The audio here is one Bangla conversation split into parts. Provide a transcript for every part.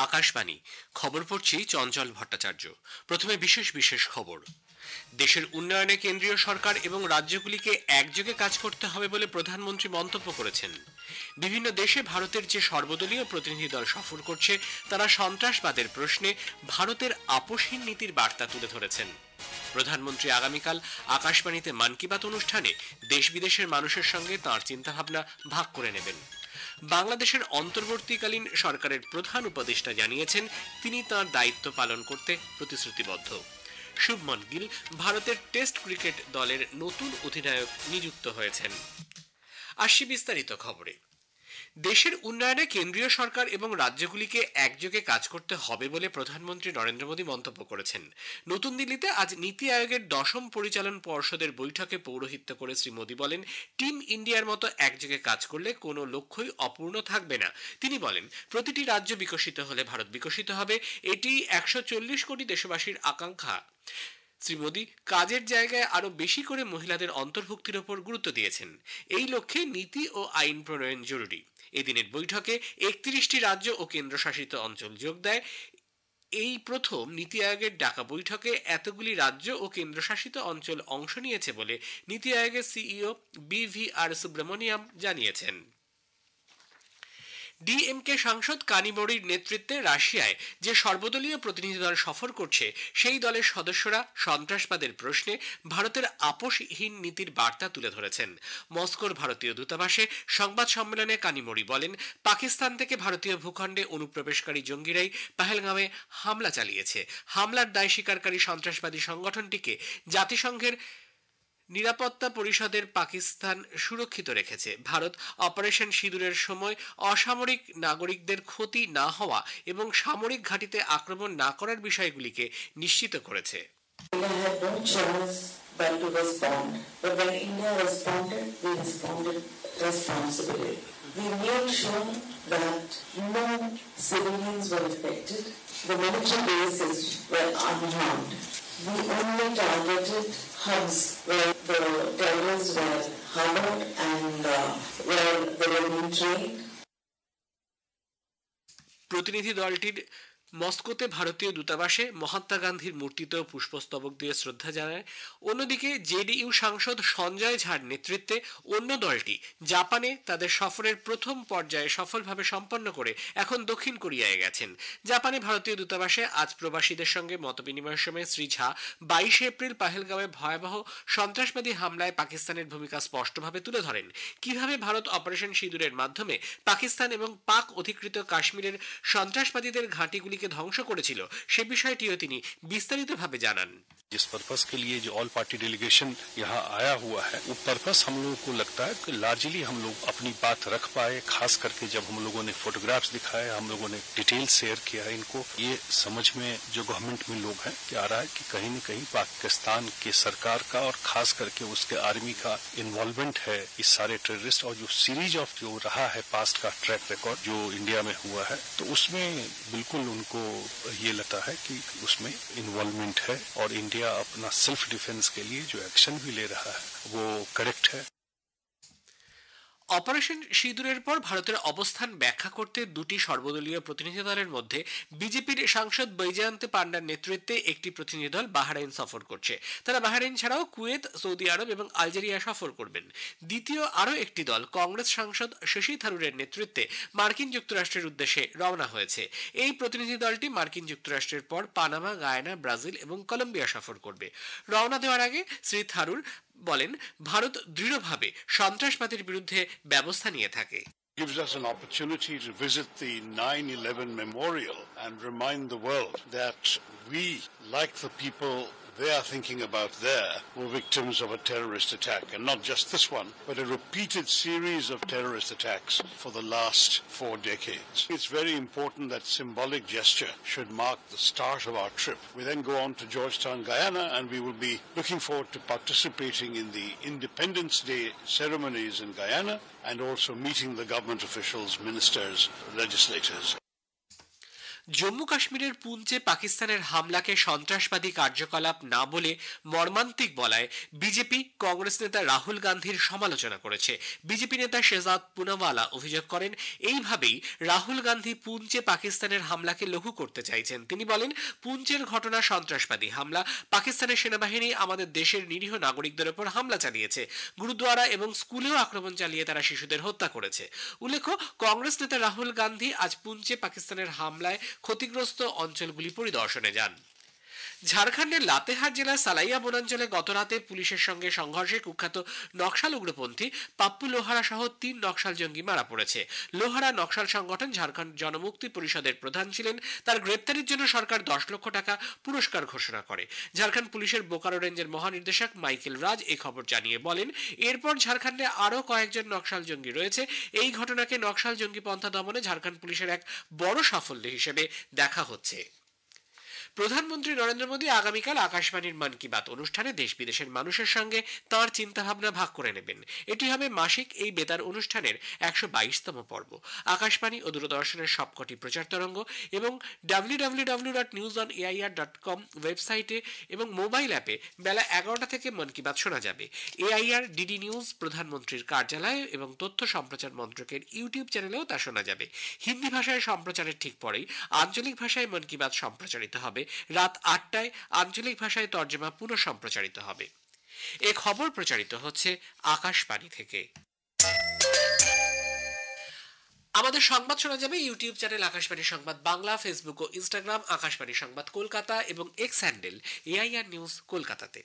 আকাশবাণী খবর পড়ছি চঞ্চল ভট্টাচার্য। প্রথমে বিশেষ বিশেষ খবর। দেশের উন্নয়নে কেন্দ্রীয় সরকার এবং রাজ্যগুলিকে একযোগে কাজ করতে হবে বলে প্রধানমন্ত্রী মন্তব্য করেছেন। বিভিন্ন দেশে ভারতের যে সর্বদলীয় প্রতিনিধি দল সফর করছে তারা সন্ত্রাসবাদের প্রশ্নে ভারতের আপোষহীন নীতির বার্তা তুলে ধরেছেন। প্রধানমন্ত্রী আগামীকাল আকাশবাণীতে মন কি বাত অনুষ্ঠানে দেশ বিদেশের মানুষের সঙ্গে তাঁর চিন্তাভাবনা ভাগ করে নেবেন। বাংলাদেশের অন্তর্বর্তীকালীন সরকারের প্রধান উপদেষ্টা জানিয়েছেন তিনি তাঁর দায়িত্ব পালন করতে প্রতিশ্রুতিবদ্ধ। শুভমন গিল ভারতের টেস্ট ক্রিকেট দলের নতুন অধিনায়ক নিযুক্ত হয়েছেন। আসছি বিস্তারিত খবরে। দেশের উন্নয়নে কেন্দ্রীয় সরকার এবং রাজ্যগুলিকে একযোগে কাজ করতে হবে বলে প্রধানমন্ত্রী নরেন্দ্র মোদী মন্তব্য করেছেন। নতুন দিল্লিতে আজ নীতি আয়োগের 10ম পরিচালন পর্ষদের বৈঠকে পৌরোহিত্য করে শ্রী মোদী বলেন, টিম ইন্ডিয়ার মতো একযোগে কাজ করলে কোনো লক্ষ্যই অপূর্ণ থাকবে না। তিনি বলেন, প্রতিটি রাজ্য বিকশিত হলে ভারত বিকশিত হবে, এটি 140 কোটি দেশবাসীর আকাঙ্ক্ষা। শ্রী মোদী কাজের জায়গায় আরো বেশি করে মহিলাদের অন্তর্ভুক্তির ওপর গুরুত্ব দিয়েছেন। এই লক্ষ্যে নীতি ও আইন প্রণয়ন জরুরি। এদিনের বৈঠকে 31টি রাজ্য ও কেন্দ্রশাসিত অঞ্চল যোগ দেয়। এই প্রথম নীতি আয়োগের ডাকা বৈঠকে এতগুলি রাজ্য ও কেন্দ্রশাসিত অঞ্চল অংশ নিয়েছে বলে নীতি আয়োগের সিইও BVR সুব্রমণিয়াম জানিয়েছেন। ডিএমকে সাংসদ কানিমোড়ির নেতৃত্বে রাশিয়ায় যে সর্বদলীয় প্রতিনিধি দল সফর করছে সেই দলের সদস্যরা সন্ত্রাসবাদের প্রশ্নে ভারতের আপোষহীন নীতির বার্তা তুলে ধরেছেন। মস্কোর ভারতীয় দূতাবাসে সংবাদ সম্মেলনে কানিমোড়ি বলেন, পাকিস্তান থেকে ভারতীয় ভূখণ্ডে অনুপ্রবেশকারী জঙ্গিরাই পহেলগাঁওয়ে হামলা চালিয়েছে। হামলার দায় স্বীকারকারী সন্ত্রাসবাদী সংগঠনটিকে জাতিসংঘের নিরাপত্তা পরিষদের পাকিস্তান সুরক্ষিত রেখেছে। ভারত অপারেশন সিঁদুরের সময় অসামরিক নাগরিকদের ক্ষতি না হওয়া এবং সামরিক ঘাঁটিতে আক্রমণ না করার বিষয়গুলিকে নিশ্চিত করেছে। We made sure that no civilians were affected. The military bases were unharmed. We only targeted hubs where the terrorists were harbored and where they were being trained. প্রতিনিধি দলটির মস্কোতে ভারতীয় দূতাবাসে মহাত্মা গান্ধীর মূর্তিতেও পুষ্পস্তবক দিয়ে শ্রদ্ধা জানায়। অন্যদিকে জেডিইউ সাংসদ সঞ্জয় ঝার নেতৃত্বে অন্য দলটি জাপানে তাদের সফরের প্রথম পর্যায়ে সফলভাবে সম্পন্ন করে এখন দক্ষিণ কোরিয়ায় গেছেন। জাপানে ভারতীয় দূতাবাসে আজ প্রবাসীদের সঙ্গে মতবিনিময়ের সময় শ্রী ঝা 22 এপ্রিল পহেলগাঁওয়ে ভয়াবহ সন্ত্রাসবাদী হামলায় পাকিস্তানের ভূমিকা স্পষ্টভাবে তুলে ধরেন। কিভাবে ভারত অপারেশন সিঁদুরের মাধ্যমে পাকিস্তান এবং পাক অধিকৃত কাশ্মীরের সন্ত্রাসবাদীদের ঘাঁটিগুলিকে ধ্বংস করেছিল সে বিষয়টিও তিনি বিস্তারিতভাবে জানান। जिस पर्पस के लिए जो ऑल पार्टी डेलीगेशन यहाँ आया हुआ है वो पर्पस हम लोगों को लगता है कि लार्जली हम लोग अपनी बात रख पाए, खास करके जब हम लोगों ने फोटोग्राफ्स दिखाए, हम लोगों ने डिटेल शेयर किया इनको, ये समझ में जो गवर्नमेंट में लोग हैं कि आ रहा है कि कहीं न कहीं पाकिस्तान के सरकार का और खास करके उसके आर्मी का इन्वॉल्वमेंट है इस सारे टेररिस्ट और जो सीरीज ऑफ जो रहा है पास्ट का ट्रैक रिकॉर्ड जो इंडिया में हुआ है, तो उसमें बिल्कुल उनको ये लगता है कि उसमें इन्वॉल्वमेंट है और इंडिया अपना सेल्फ डिफेंस के लिए जो एक्शन भी ले रहा है वो करेक्ट है। অপারেশন সিঁদুরের পর ভারতের অবস্থান ব্যাখ্যা করতে দুটি সর্বদলীয় প্রতিনিধি দলের মধ্যে বিজেপির সাংসদ বৈজয়ন্ত পান্ডার নেতৃত্বে একটি প্রতিনিধি দল বাহরাইন সফর করছে। তারা বাহরাইন ছাড়াও কুয়েত, সৌদি আরব এবং আলজেরিয়া সফর করবেন। দ্বিতীয় আরও একটি দল কংগ্রেস সাংসদ শশী থারুরের নেতৃত্বে মার্কিন যুক্তরাষ্ট্রের উদ্দেশ্যে রওনা হয়েছে। এই প্রতিনিধি দলটি মার্কিন যুক্তরাষ্ট্রের পর পানামা, গায়ানা, ব্রাজিল এবং কলম্বিয়া সফর করবে। রওনা দেওয়ার আগে শ্রী থারুর বলেন, ভারত দৃঢ়ভাবে সন্ত্রাসবাদের বিরুদ্ধে ব্যবস্থা নিয়ে থাকে। Gives us an opportunity to visit the 9/11 memorial and remind the world that we, like the people they are thinking about there, were victims of a terrorist attack, and not just this one, but a repeated series of terrorist attacks for the last 4 decades. It's very important that symbolic gesture should mark the start of our trip. We then go on to Georgetown, Guyana, and we will be looking forward to participating in the Independence Day ceremonies in Guyana and also meeting the government officials, ministers, legislators. Jammu কাশ্মীরের পুঞ্চে পাকিস্তানের হামলাকে সন্ত্রাসবাদী কার্যকলাপ না বলে মর্মান্তিক বলায় বিজেপি কংগ্রেস নেতা রাহুল গান্ধীর সমালোচনা করেছে। বিজেপি নেতা শেহজাদ পুনাওয়ালা অভিযোগ করেন, এইভাবেই রাহুল গান্ধী পুঞ্চে পাকিস্তানের হামলাকে লঘু করতে চাইছেন। তিনি বলেন, পুঞ্চের ঘটনা সন্ত্রাসবাদী হামলা। পাকিস্তানের সেনাবাহিনী আমাদের দেশের নিরীহ নাগরিকদের উপর হামলা চালিয়েছে। গুরুদ্বারা এবং স্কুলেও আক্রমণ চালিয়ে তারা শিশুদের হত্যা করেছে। উল্লেখ্য, কংগ্রেস নেতা রাহুল গান্ধী আজ পুঞ্চে পাকিস্তানের হামলায় ক্ষতিগ্রস্ত অঞ্চলগুলি পরিদর্শনে যান। ঝাড়খণ্ডের লাতেহার জেলার সালাইয়া বনাঞ্চলে গতরাতে পুলিশের সঙ্গে সংঘর্ষে কুখ্যাত নকশাল উগ্রপন্থী পাপ্পু লোহারা সহ ৩ নকশাল জঙ্গি মারা পড়েছে। লোহারা নকশাল সংগঠন ঝাড়খণ্ড জনমুক্তি পরিষদের প্রধান ছিলেন। তার গ্রেপ্তারির জন্য সরকার ১০ লক্ষ টাকা পুরস্কার ঘোষণা করে। ঝাড়খণ্ড পুলিশের বোকারো রেঞ্জের মহানির্দেশক মাইকেল রাজ এই খবর জানিয়ে বলেন, এরপর ঝাড়খণ্ডে আরও কয়েকজন নকশাল জঙ্গি রয়েছে। এই ঘটনাকে নকশাল জঙ্গি পন্থা দমনে ঝাড়খণ্ড পুলিশের এক বড় সাফল্য হিসেবে দেখা হচ্ছে। প্রধানমন্ত্রী নরেন্দ্র মোদী আগামীকাল আকাশবাণীর মন কি বাত অনুষ্ঠানে দেশ বিদেশের মানুষের সঙ্গে তাঁর চিন্তাভাবনা ভাগ করে নেবেন। এটি হবে মাসিক এই বেতার অনুষ্ঠানের ১২২তম পর্ব। আকাশবাণী ও দূরদর্শনের সবকটি প্রচার তরঙ্গ এবং www.newsonair.com ওয়েবসাইটে এবং মোবাইল অ্যাপে বেলা ১১টা থেকে মন কি বাত শোনা যাবে। এআইআর, ডিডি নিউজ, প্রধানমন্ত্রীর কার্যালয় এবং তথ্য সম্প্রচার মন্ত্রকের ইউটিউব চ্যানেলেও তা শোনা যাবে। হিন্দি ভাষায় সম্প্রচারের ঠিক পরেই আঞ্চলিক ভাষায় মন কি বাত সম্প্রচারিত হবে। রাত ৮টায় আঞ্চলিক ভাষায় তর্জমা পুনঃ সম্প্রচারিত হবে। এ খবর প্রচারিত হচ্ছে আকাশবাণী থেকে। আমাদের সংবাদ শোনা যাবে ইউটিউব চ্যানেল আকাশবাণী সংবাদ বাংলা, ফেসবুক ও ইনস্টাগ্রাম আকাশবাণী সংবাদ কলকাতা এবং এক্স হ্যান্ডেল এআইআর নিউজ কলকাতাতে।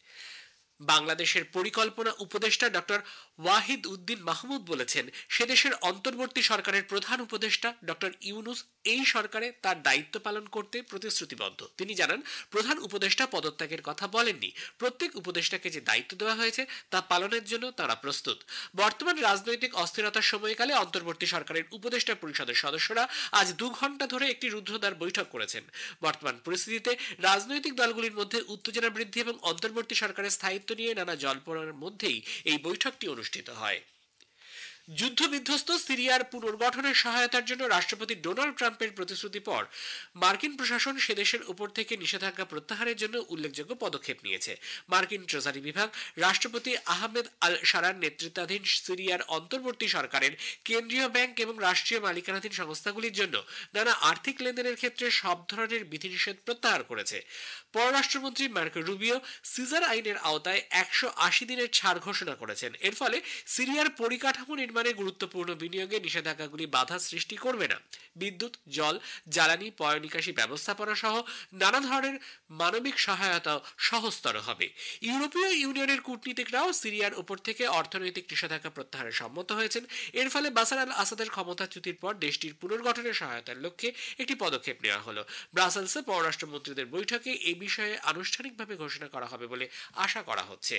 বাংলাদেশের পরিকল্পনা উপদেষ্টা ডক্টর ওয়াহিদ উদ্দিন মাহমুদ বলেছেন, সে দেশের অন্তর্বর্তী সরকারের প্রধান উপদেষ্টা ডক্টর ইউনূস এই সরকারে তার দায়িত্ব পালন করতে প্রতিশ্রুতিবদ্ধ। তিনি জানান, প্রধান উপদেষ্টা পদত্যাগের কথা বলেননি। প্রত্যেক উপদেষ্টাকে যে দায়িত্ব দেওয়া হয়েছে তা পালনের জন্য তারা প্রস্তুত। বর্তমান রাজনৈতিক অস্থিরতার সময়কালে অন্তর্বর্তী সরকারের উপদেষ্টা পরিষদের সদস্যরা আজ ২ ঘণ্টা ধরে একটি রুদ্ধদ্বার বৈঠক করেছেন। বর্তমান পরিস্থিতিতে রাজনৈতিক দলগুলির মধ্যে উত্তেজনা বৃদ্ধি এবং অন্তর্বর্তী সরকারের স্থায়িত্ব নিয়ে নানা জল্পনার মধ্যেই এই বৈঠকটি অনুষ্ঠিত হয়। যুদ্ধবিধ্বস্ত সিরিয়ার পুনর্গঠনের সহায়তার জন্য রাষ্ট্রপতি ডোনাল্ড ট্রাম্পের প্রতিশ্রুতির পর মার্কিন প্রশাসন সে দেশের উপর থেকে নিষেধাজ্ঞা প্রত্যাহারের জন্য উল্লেখযোগ্য পদক্ষেপ নিয়েছে। মার্কিন ট্রেজারি বিভাগ রাষ্ট্রপতি আহমেদ আল শারার নেতৃত্বাধীন সিরিয়ার অন্তর্বর্তী সরকারের কেন্দ্রীয় ব্যাংক এবং রাষ্ট্রীয় মালিকানাধীন সংস্থাগুলির জন্য নানা আর্থিক লেনদেনের ক্ষেত্রে সব ধরনের বিধিনিষেধ প্রত্যাহার করেছে। পররাষ্ট্রমন্ত্রী মার্কো রুবিও সিজার আইনের আওতায় ১৮০ দিনের ছাড় ঘোষণা করেছেন। এর ফলে সিরিয়ার পরিকাঠামো নির্মাণে গুরুত্বপূর্ণ বিনিয়োগে নিষেধাজ্ঞাগুলি বাধা সৃষ্টি করবে না। বিদ্যুৎ, জল, জ্বালানি, পয়ঃনিকাশি ব্যবস্থাপনা সহ নানা ধরনের মানবিক সহায়তা সহজতর হবে। ইউরোপীয় ইউনিয়নের কূটনীতিকরাও সিরিয়ার উপর থেকে অর্থনৈতিক নিষেধাজ্ঞা প্রত্যাহারে সম্মত হয়েছেন। এর ফলে বাশার আল আসাদের ক্ষমতাচ্যুতির পর দেশটির পুনর্গঠনের সহায়তার লক্ষ্যে একটি পদক্ষেপ নেওয়া হলো। ব্রাসেলসে পররাষ্ট্রমন্ত্রীদের বৈঠকে এই বিষয়ে আনুষ্ঠানিকভাবে ঘোষণা করা হবে বলে আশা করা হচ্ছে।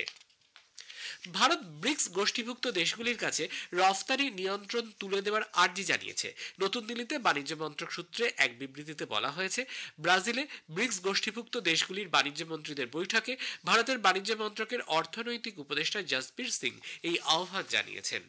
ভারত ব্রিক্স গোষ্ঠীভুক্ত দেশগুলির কাছে রফতানি নিয়ন্ত্রণ তুলে দেওয়ার আর্জি জানিয়েছে। নতুন দিল্লিতে বাণিজ্য মন্ত্রক সূত্রে এক বিবৃতিতে বলা হয়েছে, ব্রাজিলে ব্রিক্স গোষ্ঠীভুক্ত দেশগুলির বাণিজ্য মন্ত্রীদের বৈঠকে ভারতের বাণিজ্য মন্ত্রকের অর্থনৈতিক উপদেষ্টা জসবীর সিং এই আহ্বান জানিয়েছেন।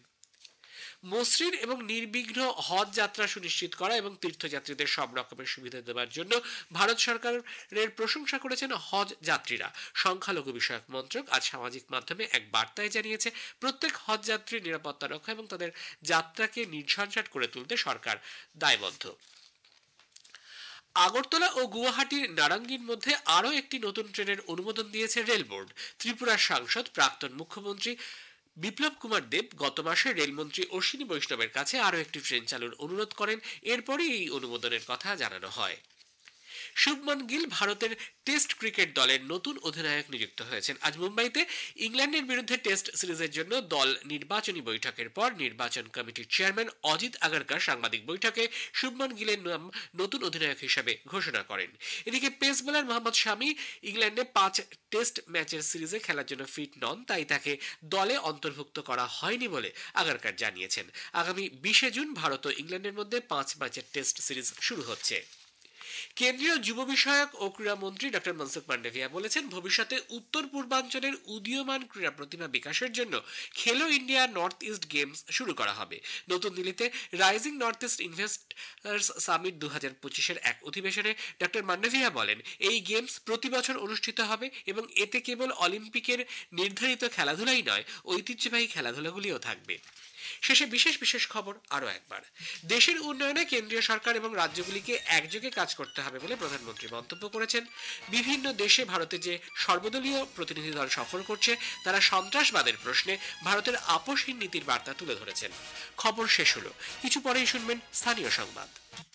মসৃণ এবং নির্বিঘ্ন হজ যাত্রা সুনিশ্চিত করা এবং তীর্থযাত্রীদের সব রকমের সুবিধা দেওয়ার জন্য ভারত সরকারের প্রশংসা করেছেন হজ যাত্রীরা। সংখ্যালঘু বিষয়ক মন্ত্রক আজ সামাজিক মাধ্যমে এক বার্তায় জানিয়েছে, প্রত্যেক হজ যাত্রীর নিরাপত্তা রক্ষা এবং তাদের যাত্রাকে নির্ঝঞ্ঝাট করে তুলতে সরকার দায়বদ্ধ। আগরতলা ও গুয়াহাটির নারাঙ্গীর মধ্যে আরও একটি নতুন ট্রেনের অনুমোদন দিয়েছে রেল বোর্ড। ত্রিপুরার সাংসদ প্রাক্তন মুখ্যমন্ত্রী বিপ্লব কুমার দেব গত মাসে রেলমন্ত্রী অশ্বিনী বৈষ্ণবের কাছে আরও একটি ট্রেন চালুর অনুরোধ করেন। এরপরই এই অনুমোদনের কথা জানানো হয়। শুভমন গিল ভারতের টেস্ট ক্রিকেট দলের নতুন অধিনায়ক নিযুক্ত হয়েছেন। আজ মুম্বাইতে ইংল্যান্ডের বিরুদ্ধে টেস্ট সিরিজের জন্য দল নির্বাচনী বৈঠকের পর নির্বাচন কমিটির চেয়ারম্যান অজিত আগারকার সাংবাদিক বৈঠকে শুভমন গিলের নাম নতুন অধিনায়ক হিসেবে ঘোষণা করেন। এদিকে পেস বোলার মোহাম্মদ শামি ইংল্যান্ডে ৫ টেস্ট ম্যাচের সিরিজে খেলার জন্য ফিট নন, তাই তাকে দলে অন্তর্ভুক্ত করা হয়নি বলে আগারকার জানিয়েছেন। আগামী ২০ জুন ভারত ও ইংল্যান্ডের মধ্যে ৫ ম্যাচের টেস্ট সিরিজ শুরু হচ্ছে। কেন্দ্রীয় যুব বিষয়ক ও ক্রীড়া মন্ত্রী ডক্টর মনসুখ মান্ডভিয়া বলেছেন, ভবিষ্যতে উত্তর পূর্বাঞ্চলের উদীয়মান ক্রীড়া প্রতিভা বিকাশের জন্য খেলো ইন্ডিয়া নর্থ ইস্ট গেমস শুরু করা হবে। নতুন দিল্লিতে rising north east investors summit 2025-এর এক অধিবেশনে ডক্টর মান্ডভিয়া বলেন, এই গেমস প্রতি বছর অনুষ্ঠিত হবে এবং এতে কেবল অলিম্পিকের নির্ধারিত খেলাধুলাই নয়, ঐতিহ্যবাহী খেলাধুলাগুলিও থাকবে। শেষে বিশেষ খবর আরো একবার, দেশের উন্নয়নে কেন্দ্রীয় সরকার এবং রাজ্যগুলিকে একযোগে কাজ করতে হবে বলে প্রধানমন্ত্রী মন্তব্য করেছেন। বিভিন্ন দেশে ভারতে যে সর্বদলীয় প্রতিনিধি দল সফর করছে, তারা সন্ত্রাসবাদের প্রশ্নে ভারতের আপোষহীন নীতির বার্তা তুলে ধরেছেন। খবর শেষ হলো, কিছু পরেই শুনবেন স্থানীয় সংবাদ।